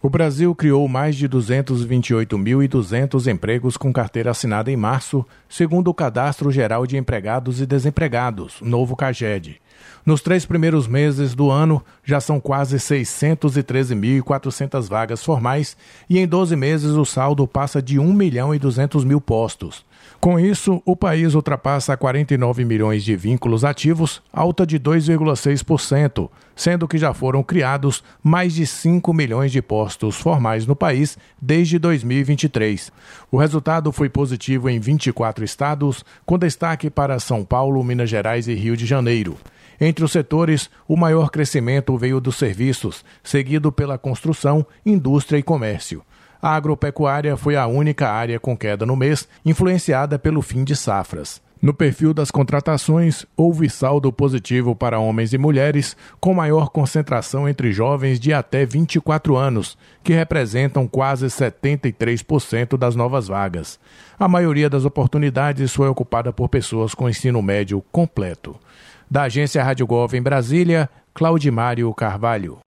O Brasil criou mais de 228.200 empregos com carteira assinada em março, segundo o Cadastro Geral de Empregados e Desempregados, novo CAGED. Nos 3 primeiros meses do ano, já são quase 613.400 vagas formais e em 12 meses o saldo passa de 1.200.000 postos. Com isso, o país ultrapassa 49 milhões de vínculos ativos, alta de 2,6%, sendo que já foram criados mais de 5 milhões de postos formais no país desde 2023. O resultado foi positivo em 24 estados, com destaque para São Paulo, Minas Gerais e Rio de Janeiro. Entre os setores, o maior crescimento veio dos serviços, seguido pela construção, indústria e comércio. A agropecuária foi a única área com queda no mês, influenciada pelo fim de safras. No perfil das contratações, houve saldo positivo para homens e mulheres, com maior concentração entre jovens de até 24 anos, que representam quase 73% das novas vagas. A maioria das oportunidades foi ocupada por pessoas com ensino médio completo. Da agência Rádio Gov em Brasília, Claudimário Carvalho.